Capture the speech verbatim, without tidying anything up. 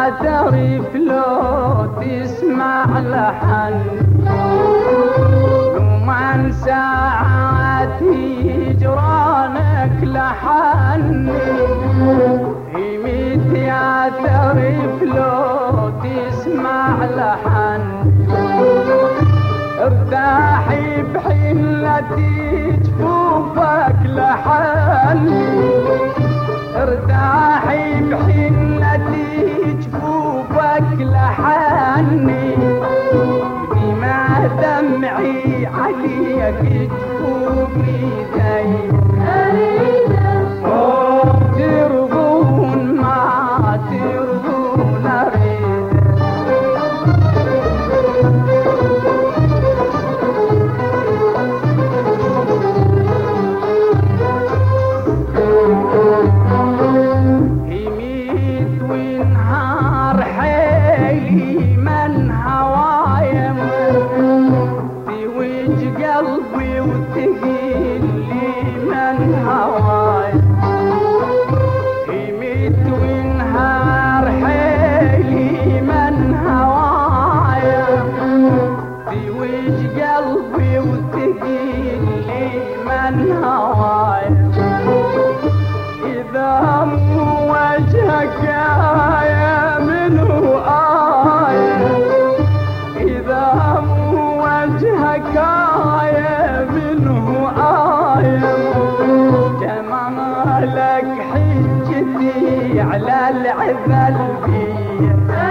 تعرف لو تسمع لحن ومن ساعات هجرانك لحن يميت يا تعرف لو تسمع لحن ارتاحي بحلتي جفوفك لحن ارتاحي بحلتي جفوفك لحني بما دمعي عليك جفوفي دايما ترضون ما ترضون اريد قلبي وتقيل لي من هواي يميت وينهار حيلي من هواي توج قلبي وتقيل لي من هواي إذا مو وجهك يا منو آية إذا مو وجهك آية منه آية جمالك حجتي على العذل بيه